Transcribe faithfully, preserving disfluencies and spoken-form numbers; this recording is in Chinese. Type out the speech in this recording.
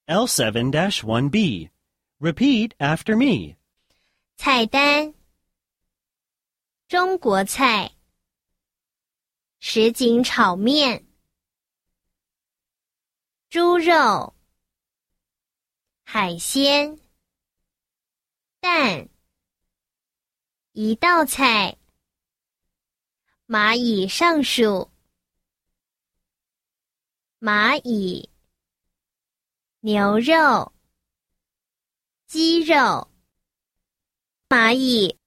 L seven dash one B. Repeat after me. 菜单：中国菜，什锦炒面，猪肉，海鲜，蛋，一道菜，蚂蚁上树，蚂蚁，牛肉，鸡肉，蚂蚁。